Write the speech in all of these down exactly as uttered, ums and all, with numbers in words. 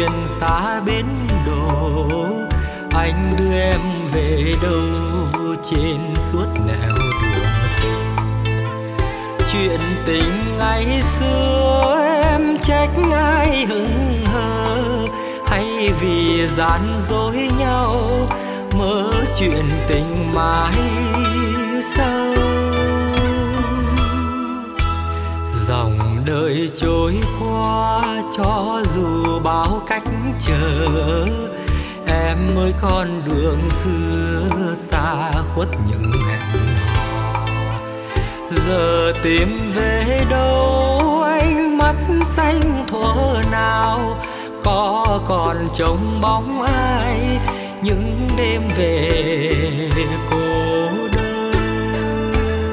thuyền xa bến đổ, anh đưa em về đâu trên suốt nẻo đường tình. Chuyện tình ngày xưa em trách ai hững hờ, hay vì gian dối nhau mơ chuyện tình mãi sau. Dòng đời trôi qua cho dù bao cách chờ, em ơi con đường xưa xa khuất những hẹn hò. Giờ tìm về đâu ánh mắt xanh thuở nào, có còn trông bóng ai những đêm về cô đơn.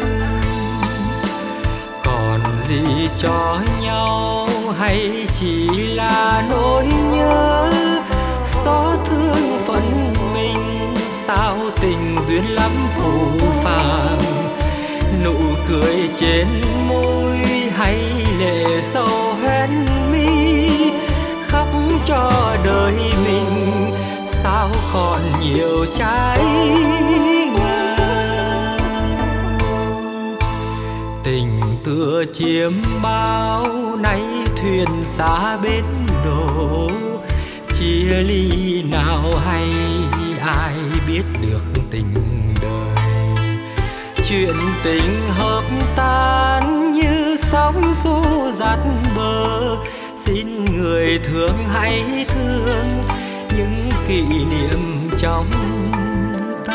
Còn gì cho nhau hay chỉ là nỗi nhớ, xót thương phận mình sao tình duyên lắm phù phàng. Nụ cười trên môi hay lệ sâu hoen mi, khóc cho đời mình sao còn nhiều trái ngang. Tình tựa chiếm bao nay thuyền xa bến đổ, chia ly nào hay ai biết được tình đời. Chuyện tình hợp tan như sóng xô dạt bờ, xin người thương hãy thương những kỷ niệm trong ta.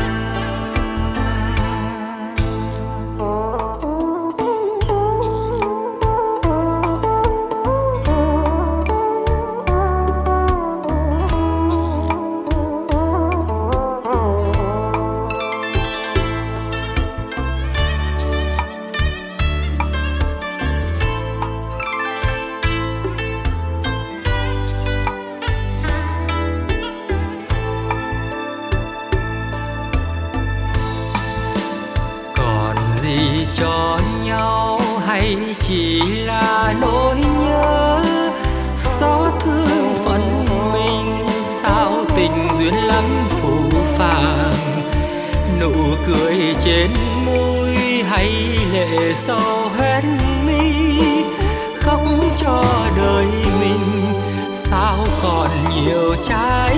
Gì cho nhau hay chỉ là nỗi nhớ, xót thương phận mình sao tình duyên lắm phù phàng. Nụ cười trên môi hay lệ sâu hoen mi, khóc cho đời mình sao còn nhiều trái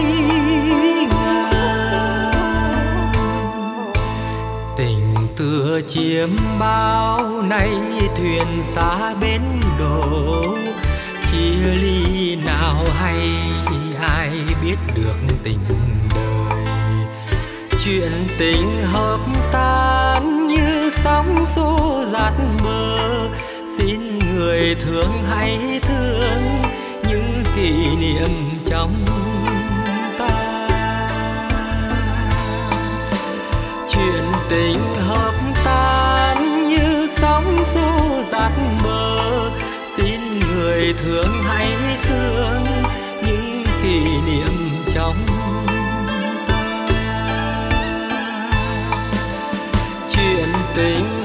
ngang. Tình tựa chiếm bao nay thuyền xa bến đổ, chia ly nào hay ai biết được tình đời. Chuyện tình hợp tan như sóng xô dạt bờ, xin người thương hãy thương những kỷ niệm trong ta. Chuyện tình hợp tan như sóng xô dạt bờ, xin người thương hãy thương những kỷ niệm trong ta. Chuyện tình